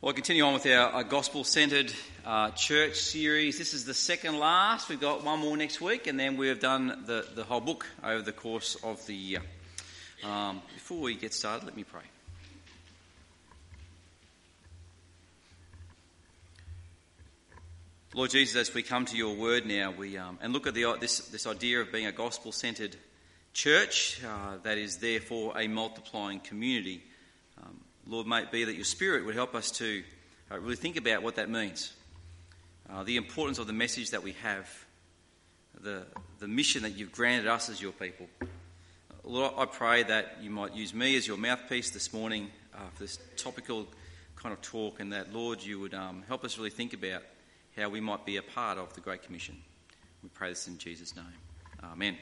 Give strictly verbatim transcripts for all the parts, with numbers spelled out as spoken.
Well, continue on with our, our gospel-centred uh, church series. This is the second last. We've got one more next week, and then we've done the, the whole book over the course of the year. Um, before we get started, let me pray. Lord Jesus, as we come to your word now, we um, and look at the, this, this idea of being a gospel-centred church uh, that is therefore a multiplying community. Um, Lord, may it be that your Spirit would help us to uh, really think about what that means. Uh, the importance of the message that we have, the, the mission that you've granted us as your people. Lord, I pray that you might use me as your mouthpiece this morning uh, for this topical kind of talk, and that, Lord, you would um, help us really think about how we might be a part of the Great Commission. We pray this in Jesus' name. Amen.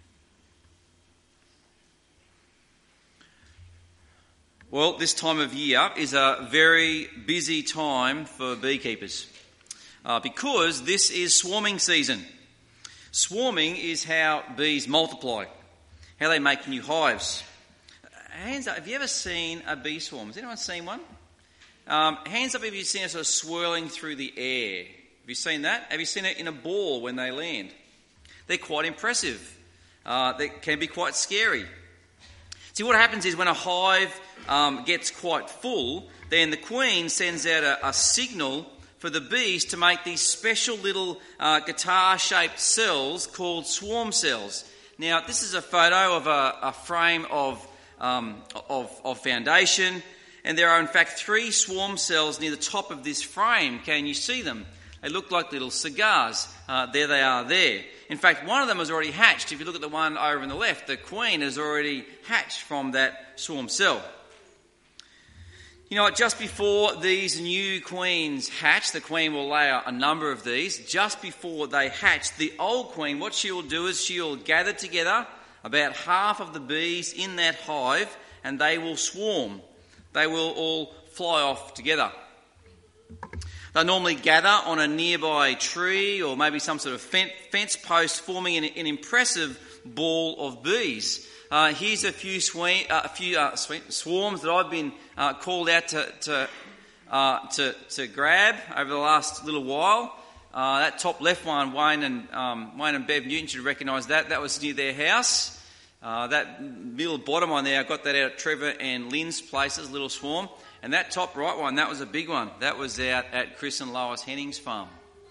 Well, this time of year is a very busy time for beekeepers uh, because this is swarming season. Swarming is how bees multiply, how they make new hives. Hands up, have you ever seen a bee swarm? Has anyone seen one? Um, hands up if you've seen it sort of swirling through the air. Have you seen that? Have you seen it in a ball when they land? They're quite impressive. Uh, they can be quite scary. See, what happens is when a hive um, gets quite full, then the queen sends out a, a signal for the bees to make these special little uh, guitar-shaped cells called swarm cells. Now, this is a photo of a, a frame of, um, of, of foundation, and there are in fact three swarm cells near the top of this frame. Can you see them? They look like little cigars. Uh, there they are there. In fact, one of them has already hatched. If you look at the one over on the left, the queen has already hatched from that swarm cell. You know what, just before these new queens hatch, the queen will lay out a number of these. Just before they hatch, the old queen, what she will do is she will gather together about half of the bees in that hive, and they will swarm. They will all fly off together. They normally gather on a nearby tree or maybe some sort of fence post, forming an, an impressive ball of bees. Uh, here's a few, swe- uh, a few uh, swarms that I've been uh, called out to to, uh, to to grab over the last little while. Uh, that top left one, Wayne and um, Wayne and Bev Newton should recognise that. That was near their house. Uh, that middle bottom one there, I got that out at Trevor and Lynn's places, little swarm. And that top right one, that was a big one. That was out at Chris and Lois Henning's farm.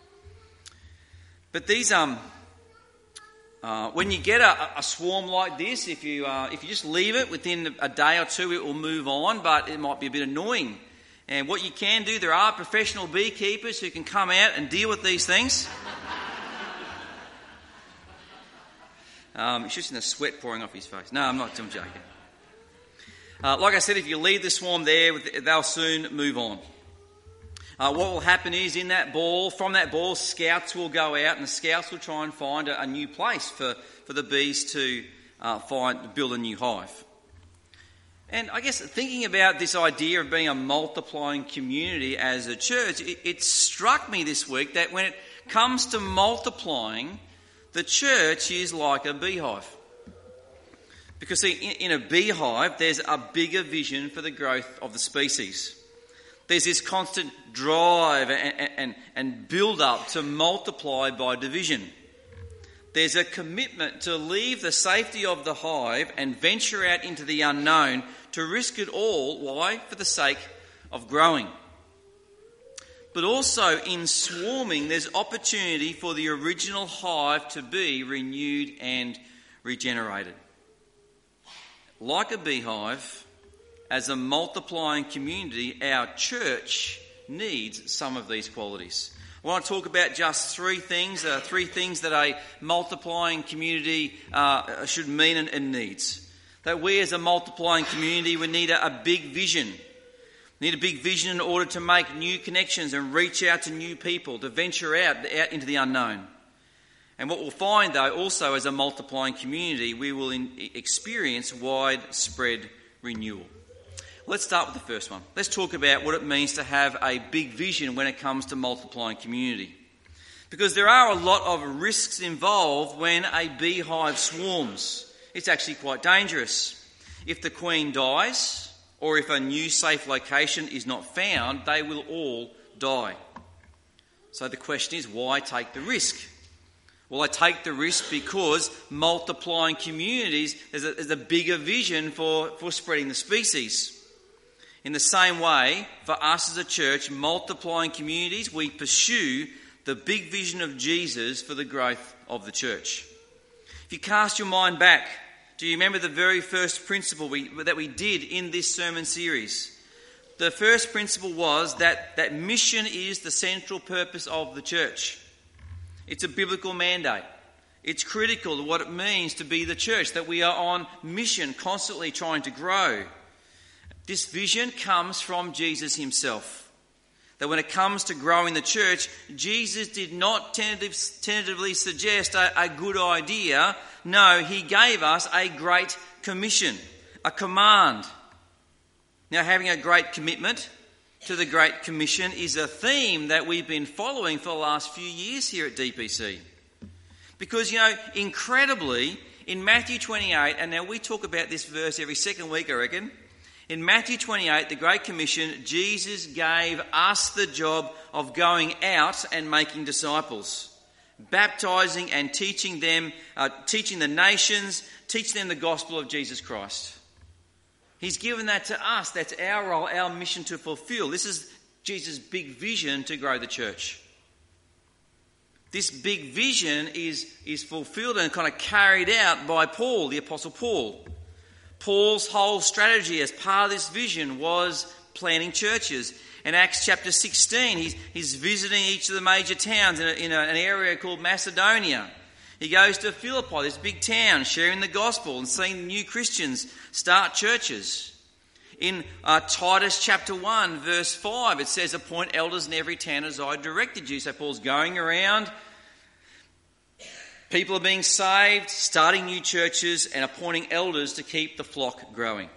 But these, um, uh, when you get a, a swarm like this, if you uh, if you just leave it within a day or two, it will move on, but it might be a bit annoying. And what you can do, there are professional beekeepers who can come out and deal with these things. um, it's just in the sweat pouring off his face. No, I'm not. I'm joking. Uh, like I said, if you leave the swarm there, they'll soon move on. Uh, what will happen is in that ball, from that ball, scouts will go out and the scouts will try and find a, a new place for, for the bees to uh, find, build a new hive. And I guess thinking about this idea of being a multiplying community as a church, it, it struck me this week that when it comes to multiplying, the church is like a beehive. Because see, in a beehive, there's a bigger vision for the growth of the species. There's this constant drive and, and, and build-up to multiply by division. There's a commitment to leave the safety of the hive and venture out into the unknown to risk it all. Why? For the sake of growing. But also in swarming, there's opportunity for the original hive to be renewed and regenerated. Like a beehive, as a multiplying community, our church needs some of these qualities. I want to talk about just three things, uh, three things that a multiplying community uh, should mean and, and needs. That we as a multiplying community, we need a, a big vision. We need a big vision in order to make new connections and reach out to new people, to venture out, out into the unknown. And what we'll find, though, also as a multiplying community, we will in, experience widespread renewal. Let's start with the first one. Let's talk about what it means to have a big vision when it comes to multiplying community. Because there are a lot of risks involved when a beehive swarms. It's actually quite dangerous. If the queen dies or if a new safe location is not found, they will all die. So the question is, why take the risk? Well, I take the risk because multiplying communities is a, is a bigger vision for, for spreading the species. In the same way, for us as a church, multiplying communities, we pursue the big vision of Jesus for the growth of the church. If you cast your mind back, do you remember the very first principle we, that we did in this sermon series? The first principle was that, that mission is the central purpose of the church. It's a biblical mandate. It's critical to what it means to be the church, that we are on mission, constantly trying to grow. This vision comes from Jesus himself. That when it comes to growing the church, Jesus did not tentative, tentatively suggest a, a good idea. No, he gave us a great commission, a command. Now, having a great commitment to the Great Commission is a theme that we've been following for the last few years here at D P C. Because, you know, incredibly, in Matthew twenty-eight, and now we talk about this verse every second week, I reckon. In Matthew twenty-eight, the Great Commission, Jesus gave us the job of going out and making disciples, baptising and teaching them, uh, teaching the nations, teaching them the gospel of Jesus Christ. He's given that to us. That's our role, our mission to fulfill. This is Jesus' big vision to grow the church. This big vision is, is fulfilled and kind of carried out by Paul, the Apostle Paul. Paul's whole strategy as part of this vision was planting churches. In Acts chapter sixteen, he's, he's visiting each of the major towns in, a, in a, an area called Macedonia. He goes to Philippi, this big town, sharing the gospel and seeing new Christians start churches. In uh, Titus chapter one, verse five, it says, appoint elders in every town as I directed you. So Paul's going around, people are being saved, starting new churches and appointing elders to keep the flock growing.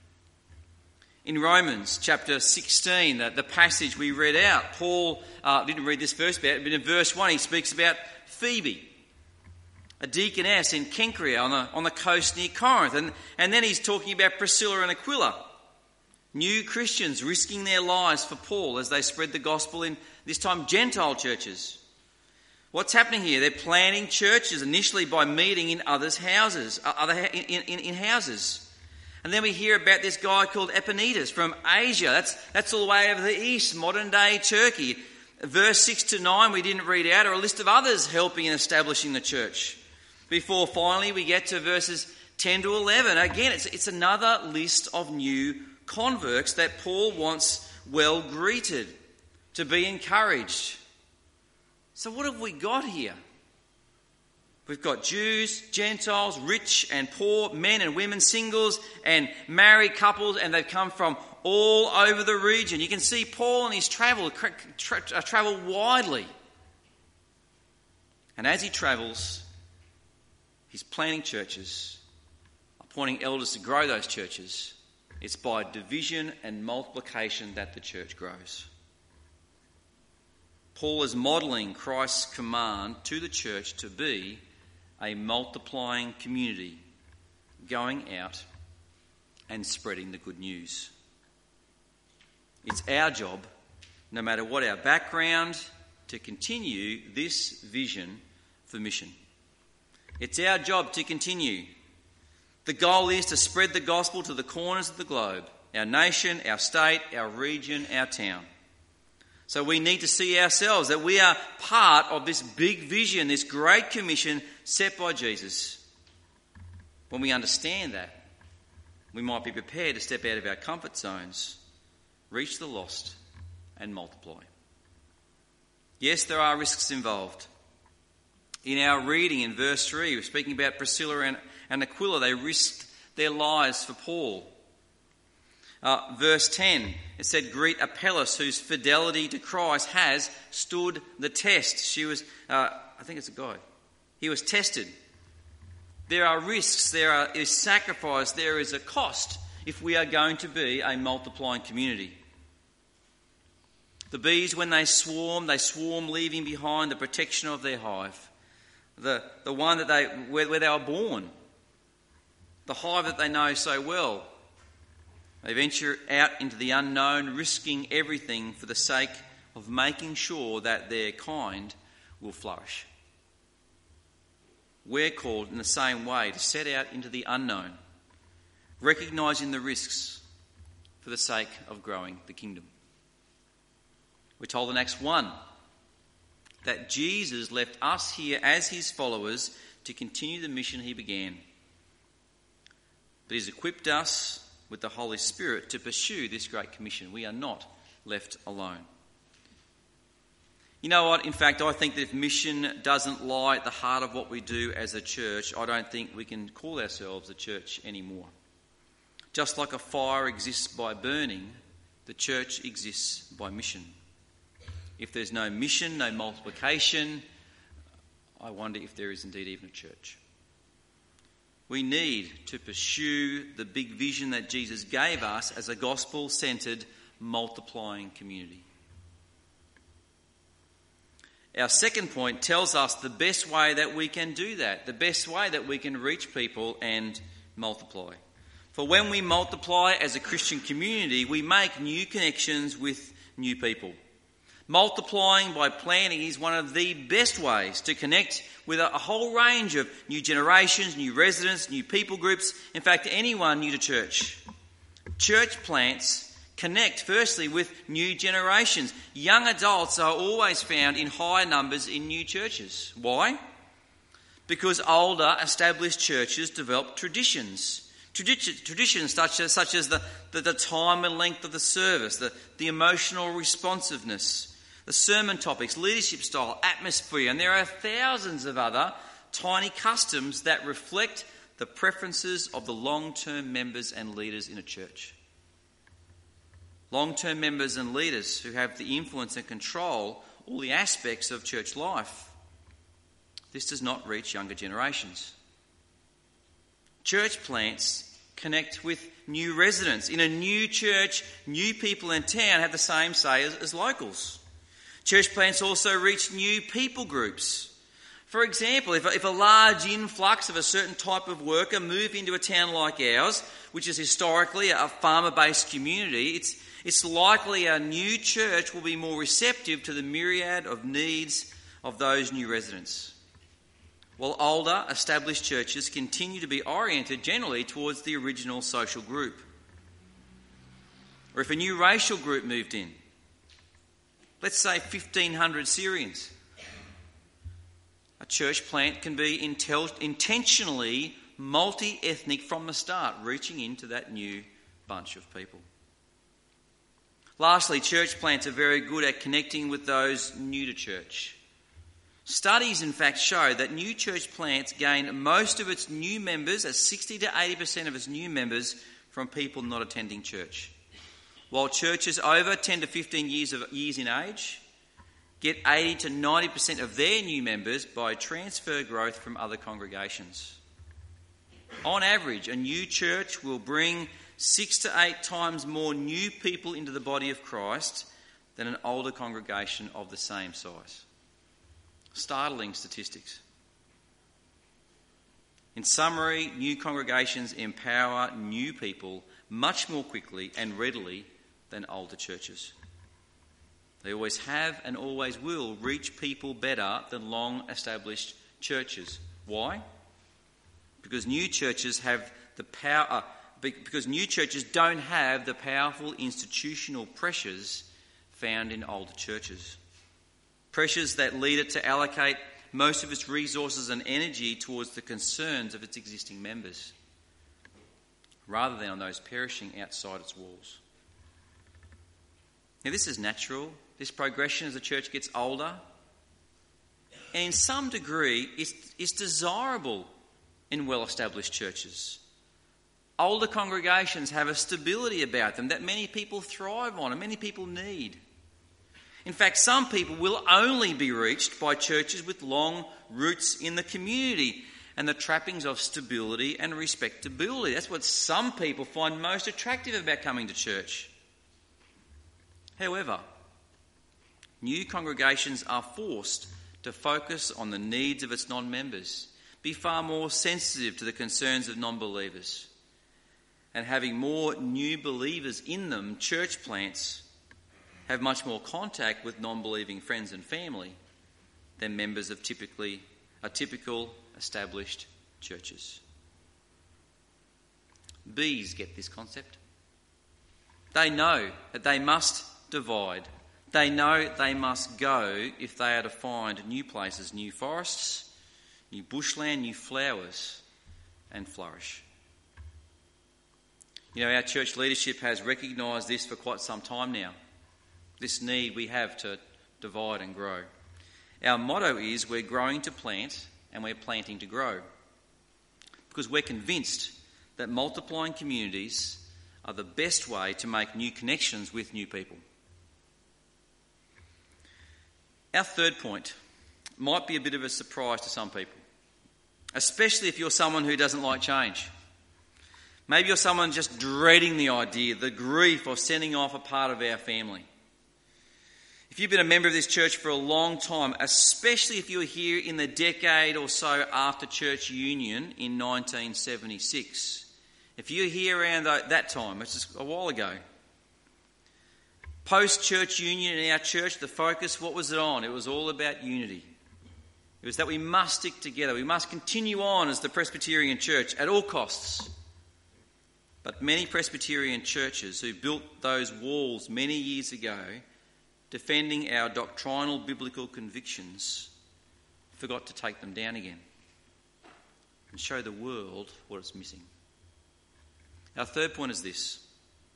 In Romans chapter sixteen, the, the passage we read out, Paul uh, didn't read this verse, but in verse one he speaks about Phoebe, a deaconess in Cenchrea on the, on the coast near Corinth. And, and then he's talking about Priscilla and Aquila, new Christians risking their lives for Paul as they spread the gospel in, this time, Gentile churches. What's happening here? They're planting churches initially by meeting in others' houses, other in, in, in houses. And then we hear about this guy called Epaenetus from Asia. That's, that's all the way over the east, modern-day Turkey. Verse six to nine we didn't read out, are a list of others helping and establishing the church. Before finally we get to verses ten to eleven. Again, it's, it's another list of new converts that Paul wants well greeted, to be encouraged. So what have we got here? We've got Jews, Gentiles, rich and poor, men and women, singles and married couples, and they've come from all over the region. You can see Paul and his travel, tra- tra- travel widely. And as he travels, he's planting churches, appointing elders to grow those churches. It's by division and multiplication that the church grows. Paul is modelling Christ's command to the church to be a multiplying community, going out and spreading the good news. It's our job, no matter what our background, to continue this vision for mission. It's our job to continue. The goal is to spread the gospel to the corners of the globe, our nation, our state, our region, our town. So we need to see ourselves that we are part of this big vision, this great commission set by Jesus. When we understand that, we might be prepared to step out of our comfort zones, reach the lost, and multiply. Yes, there are risks involved. In our reading in verse three, we're speaking about Priscilla and, and Aquila. They risked their lives for Paul. Uh, verse ten, it said, greet Apelles, whose fidelity to Christ has stood the test. She was, uh, I think it's a guy. He was tested. There are risks, there is sacrifice, there is a cost if we are going to be a multiplying community. The bees, when they swarm, they swarm leaving behind the protection of their hive. The, the one that they where, where they were born. The hive that they know so well. They venture out into the unknown, risking everything for the sake of making sure that their kind will flourish. We're called in the same way to set out into the unknown, recognising the risks for the sake of growing the kingdom. We're told in Acts one that Jesus left us here as his followers to continue the mission he began. But he's equipped us with the Holy Spirit to pursue this great commission. We are not left alone. You know what? In fact, I think that if mission doesn't lie at the heart of what we do as a church, I don't think we can call ourselves a church anymore. Just like a fire exists by burning, the church exists by mission. If there's no mission, no multiplication, I wonder if there is indeed even a church. We need to pursue the big vision that Jesus gave us as a gospel-centred, multiplying community. Our second point tells us the best way that we can do that, the best way that we can reach people and multiply. For when we multiply as a Christian community, we make new connections with new people. Multiplying by planning is one of the best ways to connect with a whole range of new generations, new residents, new people groups, in fact, anyone new to church. Church plants connect, firstly, with new generations. Young adults are always found in high numbers in new churches. Why? Because older, established churches develop traditions. Tradi- traditions such as, such as the, the, the time and length of the service, the, the emotional responsiveness, the sermon topics, leadership style, atmosphere, and there are thousands of other tiny customs that reflect the preferences of the long-term members and leaders in a church. Long-term members and leaders who have the influence and control all the aspects of church life. This does not reach younger generations. Church plants connect with new residents. In a new church, new people in town have the same say as, as locals. Church plants also reach new people groups. For example, if a, if a large influx of a certain type of worker move into a town like ours, which is historically a farmer-based community, it's, it's likely a new church will be more receptive to the myriad of needs of those new residents. While older, established churches continue to be oriented generally towards the original social group. Or if a new racial group moved in, let's say fifteen hundred Syrians. A church plant can be intel- intentionally multi-ethnic from the start, reaching into that new bunch of people. Lastly, church plants are very good at connecting with those new to church. Studies, in fact, show that new church plants gain most of its new members, as sixty to eighty percent of its new members, from people not attending church. While churches over ten to fifteen years of years in age get eighty to ninety percent of their new members by transfer growth from other congregations. On average, a new church will bring six to eight times more new people into the body of Christ than an older congregation of the same size. Startling statistics. In summary, new congregations empower new people much more quickly and readily than older churches. They always have and always will reach people better than long-established churches. Why? Because new churches have the power. Uh, because new churches don't have the powerful institutional pressures found in older churches. Pressures that lead it to allocate most of its resources and energy towards the concerns of its existing members, rather than on those perishing outside its walls. Now, this is natural, this progression as the church gets older, and in some degree it's, it's desirable in well-established churches. Older congregations have a stability about them that many people thrive on and many people need. In fact, some people will only be reached by churches with long roots in the community and the trappings of stability and respectability. That's what some people find most attractive about coming to church. However, new congregations are forced to focus on the needs of its non-members, be far more sensitive to the concerns of non-believers. and having more new believers in them, church plants have much more contact with non-believing friends and family than members of typically a typical established churches. Bees get this concept. They know that they must divide. They know they must go if they are to find new places, new forests, new bushland, new flowers, and flourish. You know, our church leadership has recognised this for quite some time now, this need we have to divide and grow. Our motto is we're growing to plant and we're planting to grow, because we're convinced that multiplying communities are the best way to make new connections with new people. Our third point might be a bit of a surprise to some people, especially if you're someone who doesn't like change. Maybe you're someone just dreading the idea, the grief of sending off a part of our family. If you've been a member of this church for a long time, especially if you were here in the decade or so after church union in nineteen seventy-six, if you're here around that time, which is a while ago, post-church union in our church, the focus, what was it on? It was all about unity. It was that we must stick together. We must continue on as the Presbyterian Church at all costs. But many Presbyterian churches who built those walls many years ago, defending our doctrinal biblical convictions, forgot to take them down again and show the world what it's missing. Our third point is this: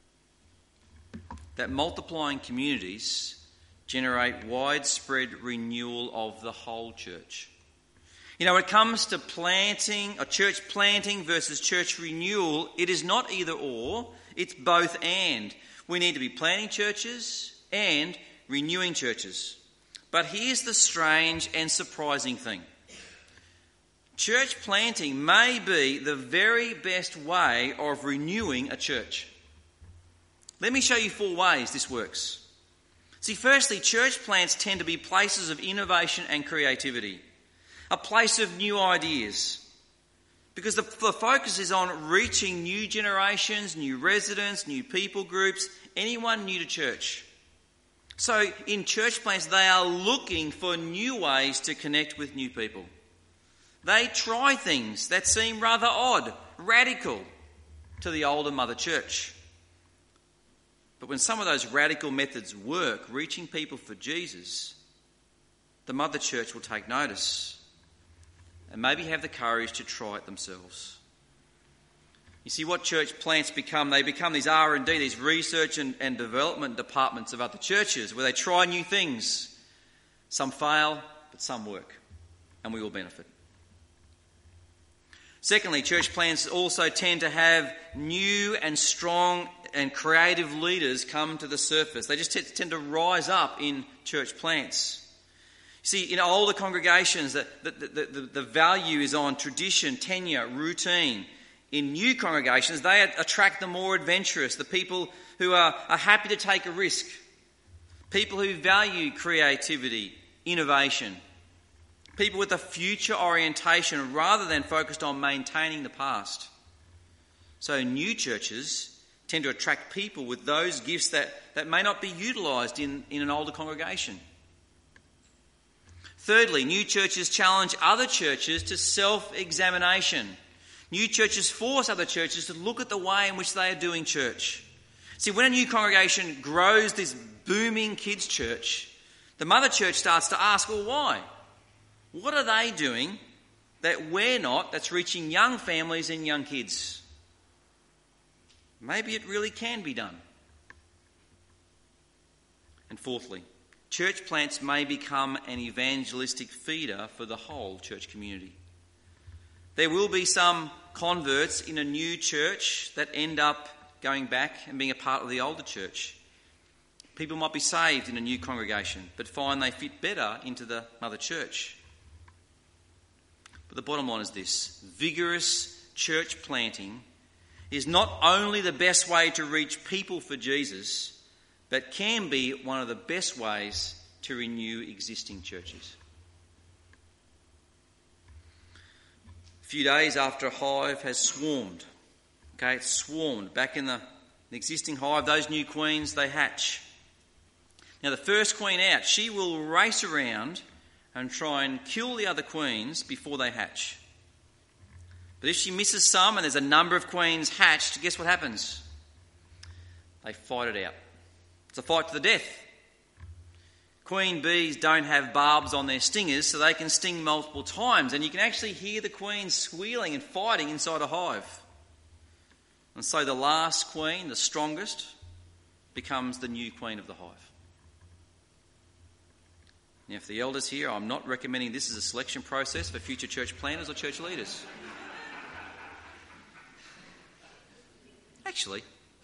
that multiplying communities generate widespread renewal of the whole church. You know, when it comes to planting, or church planting versus church renewal, it is not either or, it's both and. We need to be planting churches and renewing churches. But here's the strange and surprising thing. Church planting may be the very best way of renewing a church. Let me show you four ways this works. See, firstly, church plants tend to be places of innovation and creativity, a place of new ideas, because the, the focus is on reaching new generations, new residents, new people groups, anyone new to church. So in church plants, they are looking for new ways to connect with new people. They try things that seem rather odd, radical to the older mother church. But when some of those radical methods work, reaching people for Jesus, the mother church will take notice and maybe have the courage to try it themselves. You see, what church plants become, they become these R and D, these research and, and development departments of other churches where they try new things. Some fail, but some work, and we all benefit. Secondly, church plants also tend to have new and strong and creative leaders come to the surface. They just t- tend to rise up in church plants. See, in older congregations, the, the, the, the, the value is on tradition, tenure, routine. In new congregations, they attract the more adventurous, the people who are, are happy to take a risk, people who value creativity, innovation, people with a future orientation rather than focused on maintaining the past. So new churches tend to attract people with those gifts that, that may not be utilised in, in an older congregation. Thirdly, new churches challenge other churches to self-examination. New churches force other churches to look at the way in which they are doing church. See, when a new congregation grows this booming kids' church, the mother church starts to ask, well, why? What are they doing that we're not, that's reaching young families and young kids? Maybe it really can be done. And fourthly, church plants may become an evangelistic feeder for the whole church community. There will be some converts in a new church that end up going back and being a part of the older church. People might be saved in a new congregation, but find they fit better into the mother church. But the bottom line is this: vigorous church planting is not only the best way to reach people for Jesus, but can be one of the best ways to renew existing churches. A few days after a hive has swarmed, Okay, it's swarmed. Back in the, the existing hive, those new queens, they hatch. Now the first queen out, she will race around and try and kill the other queens before they hatch. But if she misses some and there's a number of queens hatched, guess what happens? They fight it out. It's a fight to the death. Queen bees don't have barbs on their stingers, so they can sting multiple times, and you can actually hear the queens squealing and fighting inside a hive. And so the last queen, the strongest, becomes the new queen of the hive. Now, if the elders here, I'm not recommending this as a selection process for future church planners or church leaders. Actually,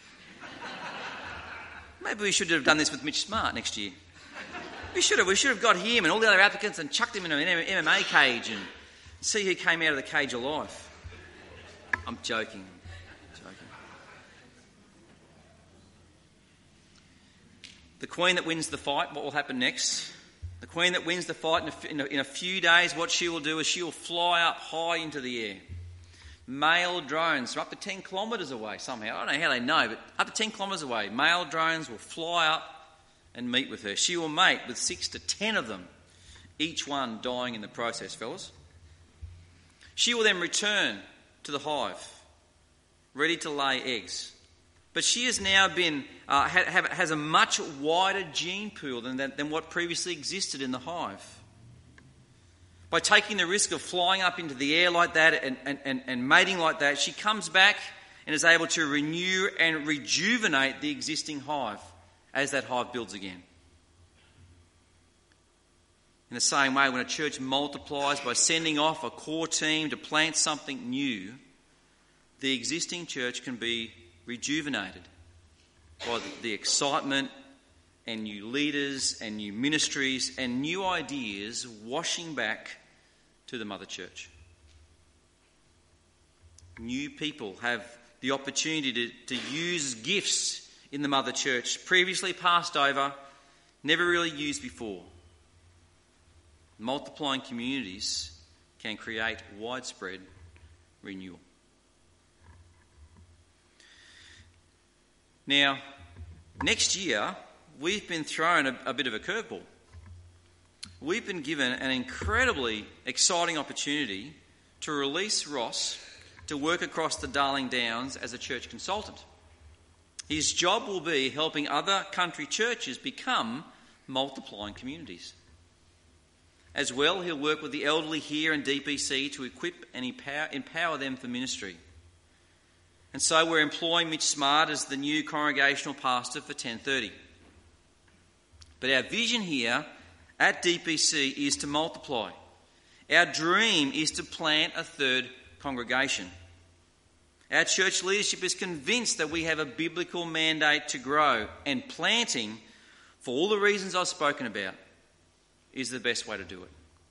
maybe we should have done this with Mitch Smart next year. We should have. We should have got him and all the other applicants and chucked him in an M M A cage and see who came out of the cage alive. I'm joking. I'm joking. The queen that wins the fight, what will happen next? The queen that wins the fight in a, in a, in a few days, what she will do is she will fly up high into the air. Male drones from up to ten kilometres away somehow. I don't know how they know, but up to ten kilometres away, male drones will fly up and meet with her. She will mate with six to ten of them, each one dying in the process, fellas. She will then return to the hive, ready to lay eggs. But she has now been uh, ha, have, has a much wider gene pool than, than, than what previously existed in the hive. By taking the risk of flying up into the air like that and, and, and, and mating like that, she comes back and is able to renew and rejuvenate the existing hive as that hive builds again. In the same way, when a church multiplies by sending off a core team to plant something new, the existing church can be rejuvenated by the, the excitement and new leaders and new ministries and new ideas washing back to the mother church. New people have the opportunity to, to use gifts in the mother church, previously passed over, never really used before. Multiplying communities can create widespread renewal. Now, next year, we've been thrown a, a bit of a curveball. We've been given an incredibly exciting opportunity to release Ross to work across the Darling Downs as a church consultant. His job will be helping other country churches become multiplying communities. As well, he'll work with the elderly here in D P C to equip and empower, empower them for ministry. And so we're employing Mitch Smart as the new congregational pastor for ten thirty. But our vision here at D P C is to multiply. Our dream is to plant a third congregation. Our church leadership is convinced that we have a biblical mandate to grow, and planting, for all the reasons I've spoken about, is the best way to do it.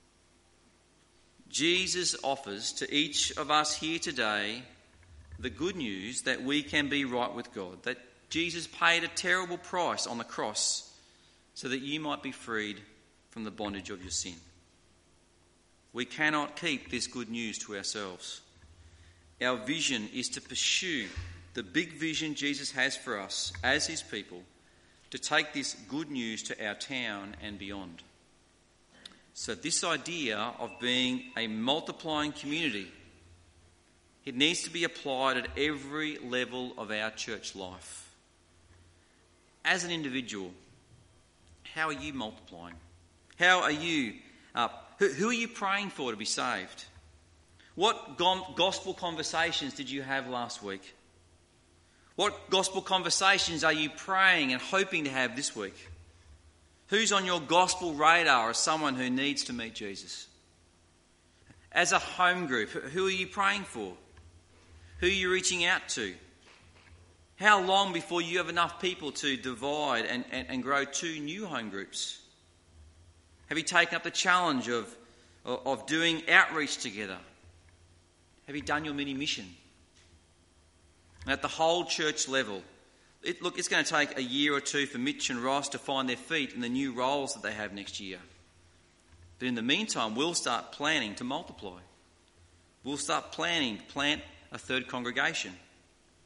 Jesus offers to each of us here today the good news that we can be right with God, that Jesus paid a terrible price on the cross so that you might be freed from the bondage of your sin. We cannot keep this good news to ourselves. Our vision is to pursue the big vision Jesus has for us as his people, to take this good news to our town and beyond. So this idea of being a multiplying community, it needs to be applied at every level of our church life. As an individual, how are you multiplying? How are you, uh, who, who are you praying for to be saved? What gospel conversations did you have last week? What gospel conversations are you praying and hoping to have this week? Who's on your gospel radar as someone who needs to meet Jesus? As a home group, who are you praying for? Who are you reaching out to? How long before you have enough people to divide and, and, and grow two new home groups? Have you taken up the challenge of, of doing outreach together? Have you done your mini mission? And at the whole church level, it, look, it's going to take a year or two for Mitch and Ross to find their feet in the new roles that they have next year. But in the meantime, we'll start planning to multiply. We'll start planning to plant a third congregation.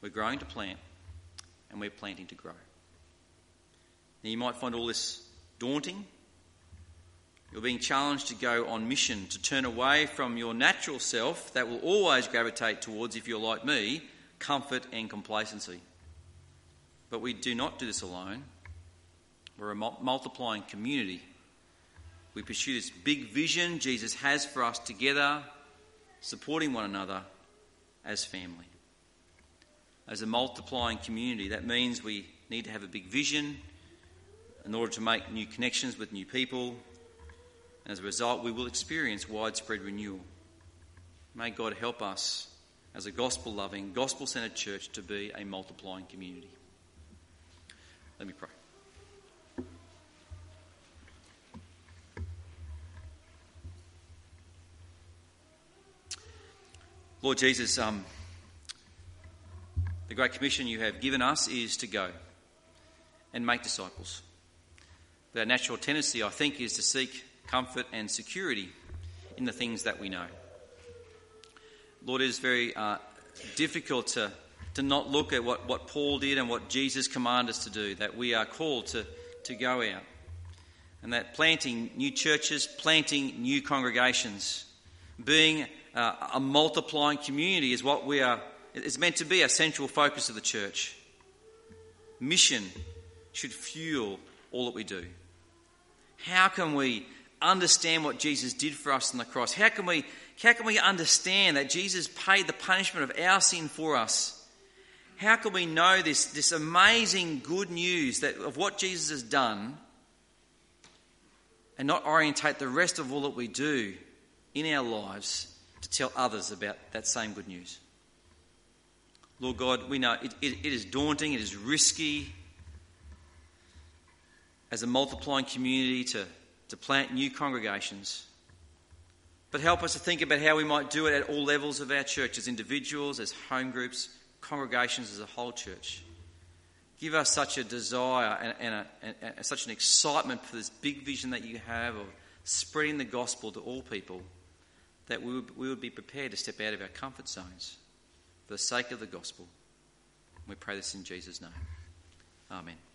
We're growing to plant, and we're planting to grow. Now, you might find all this daunting. You're being challenged to go on mission, to turn away from your natural self that will always gravitate towards, if you're like me, comfort and complacency. But we do not do this alone. We're a multiplying community. We pursue this big vision Jesus has for us together, supporting one another as family. As a multiplying community, that means we need to have a big vision in order to make new connections with new people. As a result, we will experience widespread renewal. May God help us as a gospel-loving, gospel-centred church to be a multiplying community. Let me pray. Lord Jesus, um, the Great Commission you have given us is to go and make disciples. Our natural tendency, I think, is to seek comfort and security in the things that we know. Lord, it is very uh, difficult to, to not look at what, what Paul did and what Jesus commanded us to do, that we are called to, to go out, and that planting new churches, planting new congregations, being uh, a multiplying community is what we are, is meant to be a central focus of the church. Mission should fuel all that we do. How can we understand what Jesus did for us on the cross? How can we, how can we understand that Jesus paid the punishment of our sin for us? How can we know this, this amazing good news that of what Jesus has done and not orientate the rest of all that we do in our lives to tell others about that same good news? Lord God, we know it, it, it is daunting, it is risky as a multiplying community to to plant new congregations. But help us to think about how we might do it at all levels of our church, as individuals, as home groups, congregations, as a whole church. Give us such a desire and, and, a, and, and such an excitement for this big vision that you have of spreading the gospel to all people, that we would, we would be prepared to step out of our comfort zones for the sake of the gospel. We pray this in Jesus' name. Amen.